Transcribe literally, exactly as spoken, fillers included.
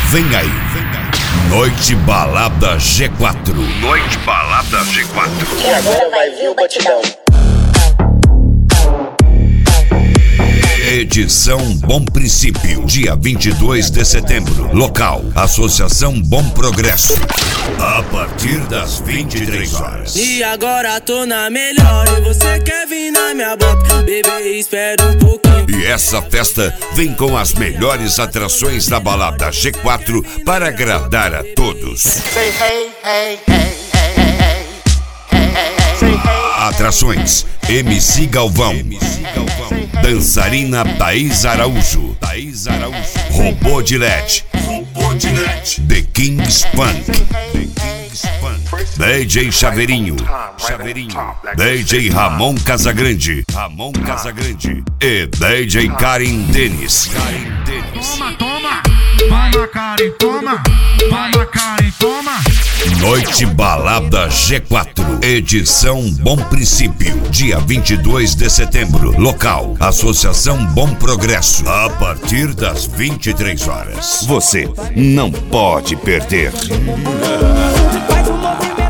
Vem aí, Noite Balada G quatro. Noite Balada G quatro. E agora vai vir o batidão. Edição Bom Princípio, dia vinte e dois de setembro. Local, Associação Bom Progresso. A partir das vinte e três horas. E agora tô na melhor e você quer vir na minha boca. Bebê, espera um pouquinho. E essa festa vem com as melhores atrações da balada G quatro para agradar a todos. Say hey, hey, hey, hey, hey, hey, hey, hey. Say hey. Atrações: M C Galvão, dançarina Thaís Araújo, Thaís Araújo, Robô de L E D, Robô de L E D, The Kings Funk, The Kings Funk, D J Chaveirinho, Chaveirinho, D J Ramon Casagrande, Ramon Casagrande e D J Karen Dennis, Karen Dennis. Toma, toma, vai na Karen, toma, vai na Karen, toma. Noite Balada G quatro, edição Bom Princípio, dia vinte e dois de setembro. Local, Associação Bom Progresso, a partir das vinte e três horas. Você não pode perder. Faz um movimento.